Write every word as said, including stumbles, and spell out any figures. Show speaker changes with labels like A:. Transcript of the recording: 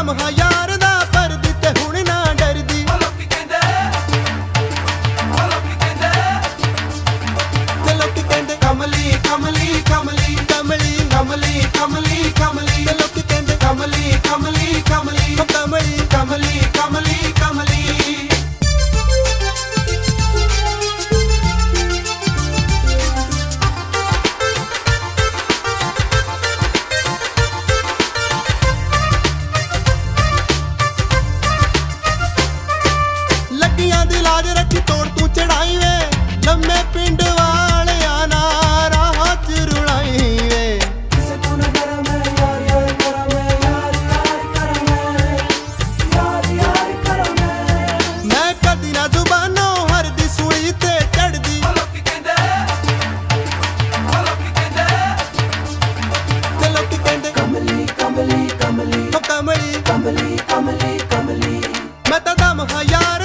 A: ਦਮ ਹਾਂ ਯਾਰ ਦਾ ਪਰਦੀ ਤੇ ਹੁਣ ਨਾ ਡਰਦੀ
B: ਲੋਕੀ ਕਹਿੰਦੇ ਲੋਕੀ ਕਹਿੰਦੇ
A: ਤੇ ਲੋਕੀ ਕਹਿੰਦੇ
B: ਕਮਲੀ ਕਮਲੀ ਕਮਲੀ
A: ਕਮਲੀ
B: ਕਮਲੀ ਕਮਲੀ ਕਮਲੀ
A: ਤੇ ਲੋਕੀ ਕਹਿੰਦੇ
B: ਕਮਲੀ ਕਮਲੀ ਕਮਲੀ
A: ਉਹ ਕਮਲੀ
B: ਕਮਲੀ ਕਮਲੀ ਕਮਲੀ
A: ਲੱਗੀਆਂ ਦੀ ਲਾਜ ਰੱਖੀ ਤੋੜ ਤੂੰ ਚੜਾਈ ਵੇ ਲੰਮੇ ਪਿੰਡ ਵਾਲਿਆਂ ਨਾਲ ਰਾਹ ਚ ਰੁਲਾਈ ਵੇ
B: ਕਿਸੇ ਤੋਂ ਨਾ ਡਰਾਂ ਮੈਂ ਯਾਰ ਯਾਰ ਕਰਾਂ ਮੈਂ ਯਾਰ ਯਾਰ ਕਰਾਂ ਮੈਂ ਯਾਰ ਯਾਰ ਕਰਾਂ ਮੈਂ
A: ਮੈਂ ਕਦੀ ਨਾ ਜ਼ੁਬਾਨੋਂ ਹਰਦੀ ਸੂਲੀ ਤੇ ਚੜਦੀ
B: ਲੋਕੀ ਕਹਿੰਦੇ ਲੋਕੀ ਕਹਿੰਦੇ
A: ਤੇ ਲੋਕੀ ਕਹਿੰਦੇ
B: ਕਮਲੀ ਕਮਲੀ ਕਮਲੀ
A: ਉਹ ਕਮਲੀ
B: ਕਮਲੀ ਕਮਲੀ ਕਮਲੀ
A: ਮੈਂ ਤਾਂ ਦਮ ਹਾਂ ਯਾਰ